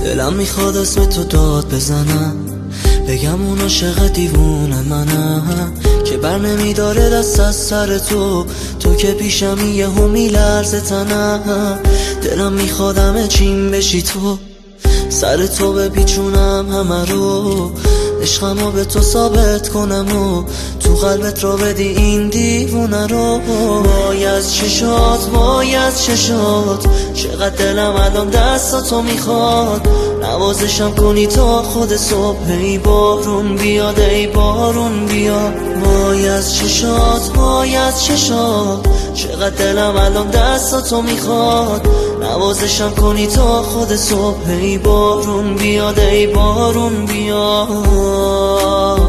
دلم میخواد اسم تو داد بزنم، بگم اون عاشق دیوونه منم که بر نمیداره دست از سر تو. تو که پیشمی یهو میلرزه تنم. دلم میخواد همه چیم بشی تو، سر تو بپیچونم همه رو، عشقمو به تو ثابت کنم و تو قلبت رو بدی این دیوونه رو. وای از چشات، وای از چشات، چقدر دلم الان دستاتو میخواد. نوازشم کنی تا خود صبح، ای بارون بیاد، ای بارون بیاد. وای از چشات، وای از چشات، چقدر دلم الان دستاتو میخواد. نوازشم کنی تا خود صبح، ای بارون بیاد، ای بارون بیاد.